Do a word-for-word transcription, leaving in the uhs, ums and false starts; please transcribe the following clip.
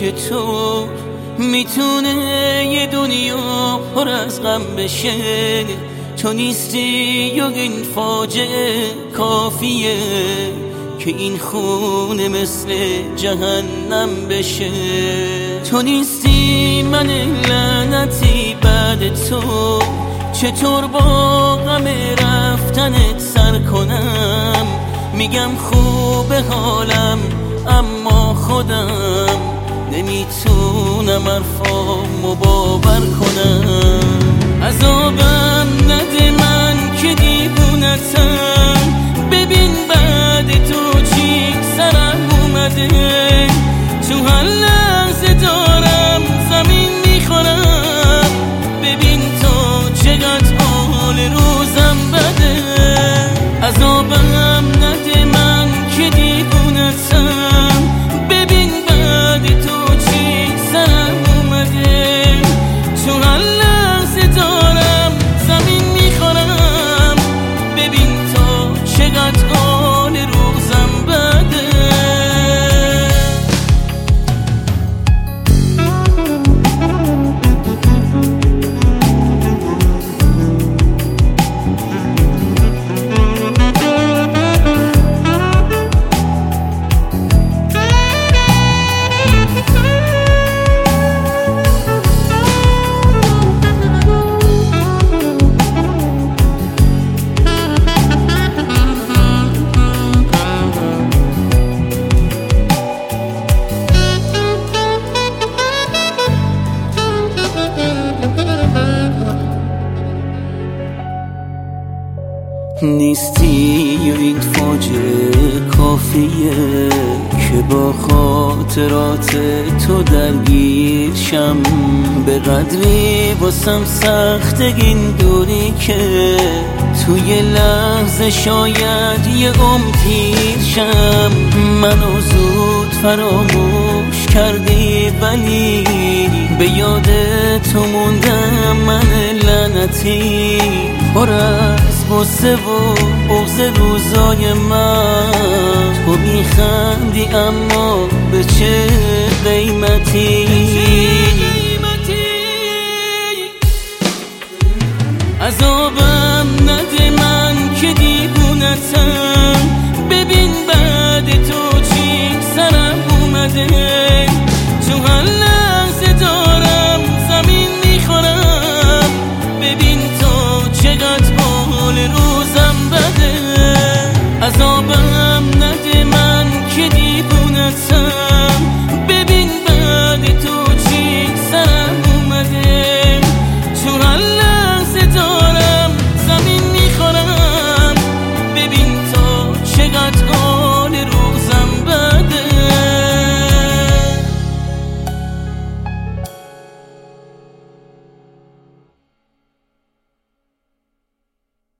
چطور میتونه یه دنیا پر از غم بشه؟ تو نیستی و این فاجعه کافیه که این خونه مثل جهنم بشه. تو نیستی من لعنتی بعد تو، چطور با غم رفتنت سر کنم؟ میگم خوبه حالم اما خودم نمیتونم حرفامو باور کنم. عذابم نده من که دیوونتم، ببین بعد تو چی سرم اومده. تو هر لحظه دارم زمین میخورم، ببین تو چقدر حال روزم بده. عذابم نده من که دیوونتم، ببین بعد تو چی سرم اومده. تو هر لحظه دارم زمین میخورم، ببین تو چقدر حال روزم بده. نیستی و این فاجعه کافیه که با خاطرات تو درگیر شم. به قدری واسم سخت این دوری که توی لحظه شاید یه عمر پیر شم. منو زود فراموش کردی ولی به یاد تو موندم من لعنتی، پر از غصه و بغض روزای من. تو میخندی اما به چه قیمتی؟